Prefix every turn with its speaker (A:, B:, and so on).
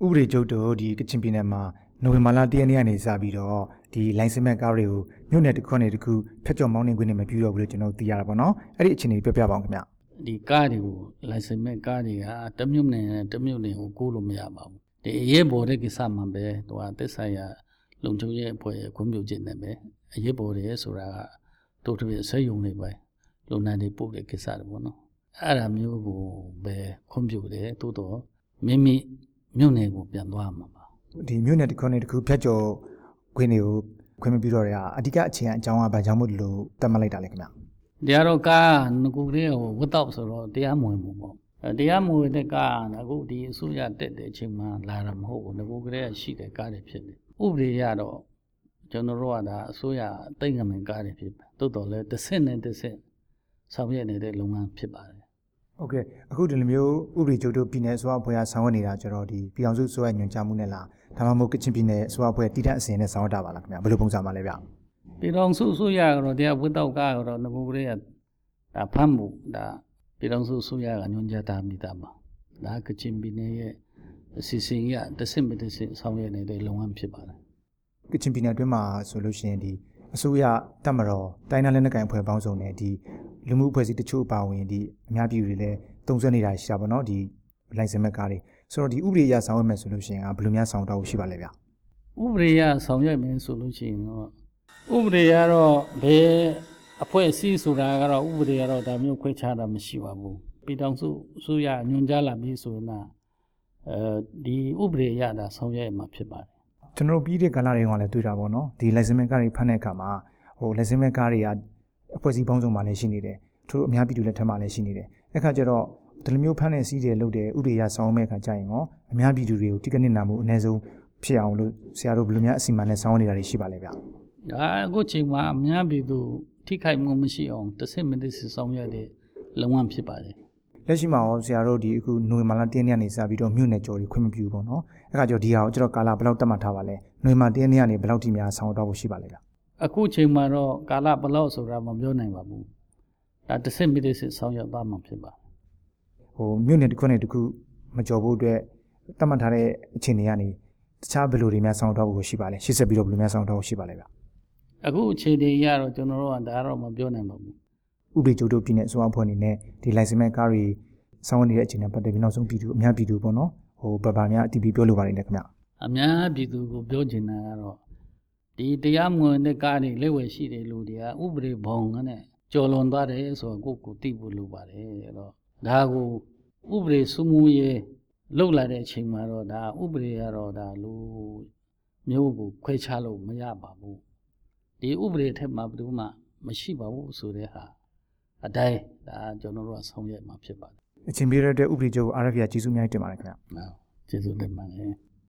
A: ဥပဒေချုပ်တို့ဒီကချင်ပြည်နယ်မှာနိုဝင်ဘာလ1ရက်နေ့ကနေစပြီးတော့ဒီလိုင်စင်မဲ့ကားတွေကိုမြို့နယ်တစ်ခုနဲ့တစ်ခုဖျက်ကျော်မောင်းနှင်ခွင့်နဲ့မပြုတော့ဘူးလို့ကျွန်တော်သိရတာပေါ့နော်အဲ့ဒီအခြေအနေပြောပြပါအောင်ခင်ဗျ
B: ဒီကားတွေကိုလိုင်စင်မဲ့ကားတွေကတမြို့နယ်နဲ့တမြို့နယ်ကိုကိုးလို့မရပါဘူးဒီအရေးပေါ်တဲ့ကိစ္စမှပဲသူကသက်ဆိုင်ရာလုံခြုံရေးအဖွဲ့ခွင့်ပြုခြင်းနဲ့ပဲအရေးပေါ်တယ်ဆိုတာကတို့တပြည့်ဆွေးယုံနေပဲလုံနိုင်တွေပို့တဲ့ကိစ္စတွေပေါ့နော်အဲ့ဒါမျိုးကိုပဲခွင့်ပြုတယ်တိုးတော့မိမိမြို့နယ်ကိုပြန်သွားမှာပါ
A: ဒီမြို့နယ်တစ်ခုနဲ့တစ်ခုဖျက်ကျော်ခွင့်တွေကိုခွင့်မပြုတော့တဲ့အဓိကအခြေခံအကြောင်းကဘာကြောင့်မို့လို့တတ်မှတ်လိုက်တာလဲခင်ဗျ
B: တရားတော့ကားငကူလေးကိုဝတ်တော့ဆိုတော့တရားမဝင်ဘူးပေါ့တရားမဝင်တဲ့ကားကအခုဒီအစိုးရတက်တဲ့အချိန်မှလာတာမဟုတ်ဘူးငကူကလေးကရှိတဲ့ကားတွေဖြစ်တယ်ဥပဒေရတော့ကျွန်တော်တို့ကဒါအစိုးရတိတ်ငမင်ကားတွေဖြစ်တိုးတော်လဲတစ်ဆင့်နဲ့တစ်ဆင့်ဆောင်ရွက်နေတဲ့လုပ်ငန်းဖြစ်ပါတယ်
A: โอเคအခုဒီလိုမျိုးဥပဒေချုပ်တို့ပြည်နယ်အစိုးရအဖွဲ့ကဆောင်ရွက်နေတာကျတော့ဒီပြည်အောင်စုအစိုးရညွှန်ကြားမှုနဲ့လားဒါမှမဟုတ်ကချင်ပြည်နယ်အစိုးရအဖွဲ့တည်တဲ့အစဉ်နဲ့ဆောင်ရွက်တာပါလားခင်ဗျဘယ်လိုပုံစံမှာလဲဗျ
B: ပြည်အောင်စုအစိုးရကတော့တရားဝတ်တော့ကားကတော့ငကူကလေးကဒါဖမ်းမှုဒါပြည်တော်စုအစိုးရကညွှန်ကြားထားမိတာပါဒါကချင်ပြည်နယ်ရဲ့အစီအစဉ်ရတစ်ဆင့်ပြီးတစ်ဆင့်ဆောင်ရွက်နေတဲ့လုပ်ငန်းဖြစ်ပါတယ်
A: ကချင်ပြည်နယ်အတွင်းမှာဆိုလို့ရှိရင်ဒီအစိုးရတပ်မတော်တိုင်းနယ်လက်နက်ကိုင်အဖွဲ့ပေါင်းစုံနဲ့ဒီလူမှုအဖွဲ့အစည်းတချို့ပါဝင်ဒီအများပြည်သူတွေလည်းတုံ့ဆွဲနေတာရှိတာပေါ့နော်ဒီလိုင်စင်မဲ့ကားတွေဆိုတော့ဒီဥပဒေအရဆောင်ရွက်မယ်ဆိုလို့ရှိရင်ဘယ်လိုများဆောင်တော့ရှိပါလဲဗျ
B: ဥပဒေအရဆောင်ရွက်မယ်ဆိုလို့ရှိရင်တော့ဥပဒေကတော့ဘယ်အဖွဲ့အစည်းဆိုတာကတော့ဥပဒေကတော့ဒါမျိုးခွဲခြားတာမရှိပါဘူးပြည်ထောင်စုအစိုးရညွှန်ကြားလာပြီးဆိုရင်ဒီဥပဒေအရဒါဆောင်ရွက်မှာဖြစ်ပါတယ်
A: ကျွန်တော်ပြီးတဲ့ကာလတွေကလည်းတွေ့တာပေါ့နော်ဒီလိုင်စင်မဲ့ကားတွေဖမ်းတဲ့အခါမှာလိုင်စင်မဲ့ကားတွေကအဖွဲ့အစည်းပေါင်းစုံမှာလည်းရှိနေတယ်သူတို့အများပြည်သူလက်ထက်မှာလည်းရှိနေတယ်အဲ့ခါကျတော့ဒီလိုမျိုးဖမ်းတဲ့စီးတယ်လုပ်တဲ့ဥပဒေအရဆောင်ရွက်မဲ့အခါကျရင်ရောအများပြည်သူတွေကိုတိကျနစ်နာမှုအနည်းဆုံးဖြစ်အောင်လို့ဆရာတို့ဘယ်လိုများအစီအမံနဲ့ဆောင်ရွက်နေတာတွေရှိပါလဲဗျ
B: ဒါအခုချိန်မှာအများပြည်သူထိခိုက်မှုမရှိအောင်တစ်ဆင့်မတစ်ဆင့်ဆောင်ရွက်တဲ့လုပ်ငန်းဖြစ်ပါတယ်
A: လက်ရှိမှာရောဆရာတို့ဒီအခုနိုဝင်ဘာလ1ရက်နေ့ကနေစပြီးတော့မြို့နယ်ကျော်တွေခွင့်မပြုဘူးပေါ့နော်အဲ့ခါကျတော့ဒီဟာကိုကျွန်တော်ကာလဘယ်လောက်တတ်မှတ်ထားပါလဲနိုဝင်ဘာ1ရက်နေ့ကနေဘယ်လောက်ထိများဆောင်ရွက်တော့ဖို့ရှိပါလဲဗျ
B: အခုချိန်မှာတော့ကာလဘယ်လောက်ဆိုတာမပြောနိုင်ပါဘူးဒါတစ်ဆင့်ပြီးတစ်ဆင့်ဆောင်ရွက်သွားမှာဖြစ်ပါ
A: မြို့နယ်တစ်ခုနဲ့တစ်ခုမကျော်ဖို့အတွက်တတ်မှတ်ထားတဲ့အခြေအနေကနေတခြားဘယ်လိုတွေများဆောင်ရွက်တော့ဖို့ရှိပါလဲရှေ့ဆက်ပြီးတော့ဘယ်လိုများဆောင်ရွက်တော့ဖို့ရှိပါလဲဗျ
B: အခုအခြေအနေရတော့ကျွန်တော်တို့ကဒါတော့မပြောနိုင်ပါဘူး
A: ဥပဒေချုပ်တို့ပြည်နယ်အစိုးရအဖွဲ့အနေနဲ့ဒီလိုင်စင်မဲ့ကားတွေဆောင်ရွက်နေတဲ့အခြေအနေပတ်သက်ပြီးနောက်ဆုံးပြည်သူအများပြည်သူပေါ့နော်ဘာများအတီးပြီးပြောလိုပါတယ်လေခင်ဗျ
B: အများပြည်သူကိုပြောချင်တာကတော့ဒီတရားမဝင်တဲ့ကားတွေလက်ဝယ်ရှိတဲ့လူတွေကဥပဒေဘောင်နဲ့ကျော်လွန်သွားတယ်ဆိုတော့ကိုသိဖို့လိုပါတယ်အဲ့တော့ဒါကိုဥပဒေစိုးမိုးရေးလောက်လာတဲ့အချိန်မှာတော့ဒါဥပဒေကတော့ဒါလူမျိုးကိုခွဲခြားလို့မရပါဘူးဒီဥပဒေထက်မှာဘယ်သူမှမရှိပါဘူးဆိုတဲ့ဟာအတိုင်းဒါကျွန်တော်တို့ကဆောင်ရွက်မှာဖြစ်ပါတယ်
A: အချင်းပြရတဲ့ဥပဒေချုပ် RFA ကျေးဇူးများတင်ပါတယ်ခင်ဗျ
B: ကျေးဇူးတင်ပါတယ်